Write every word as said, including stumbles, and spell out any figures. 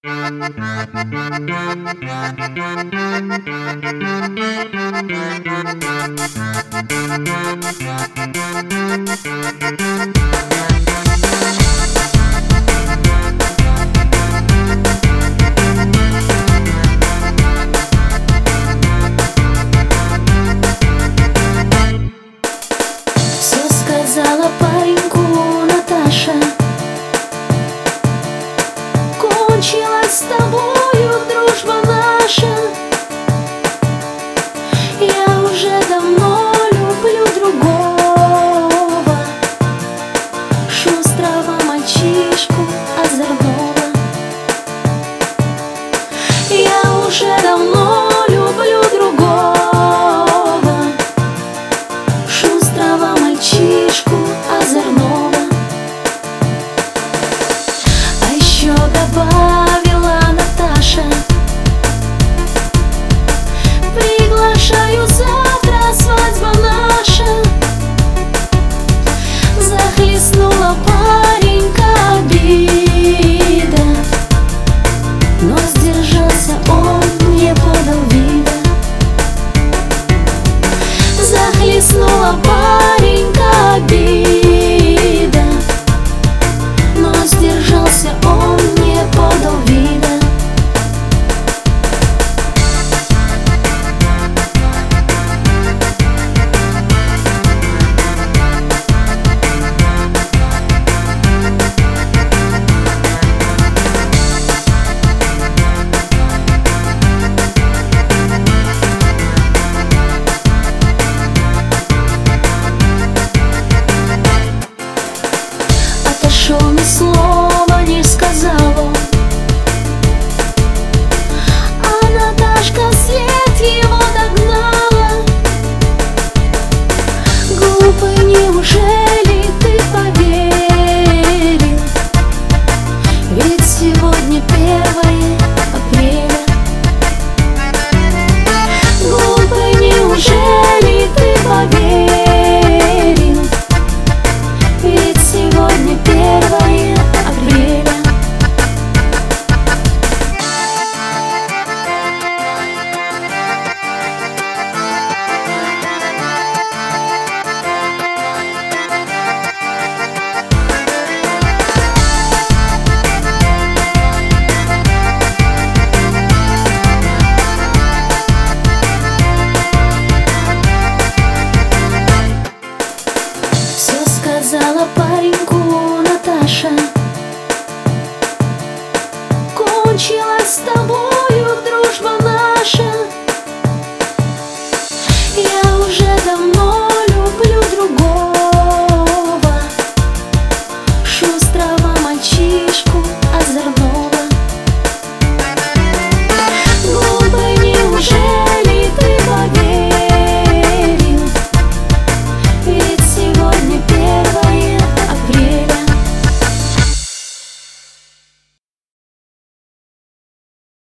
Все сказала пареньку Наташа: кончилась с тобою дружба наша. Я уже давно люблю другого, шустрого мальчишку озорного. Я уже давно люблю другого, шустрого мальчишку озорного. А еще добавила Наташа: приглашаю завтра, свадьба наша. Захлестнула паренька обида, но сдержался он, не подал вида. Захлестнула паренька обида, но сдержался он, не подал вида. Отошел, ни слова не сказал он, а Наташка след его догнала. Глупый, неужели ты поверил? Ведь сегодня первое апреля. Глупый, неужели ты поверил? Ведь сегодня первое апреля. Все сказала пареньку Наташа: кончилась с тобою дружба наша. Я уже давно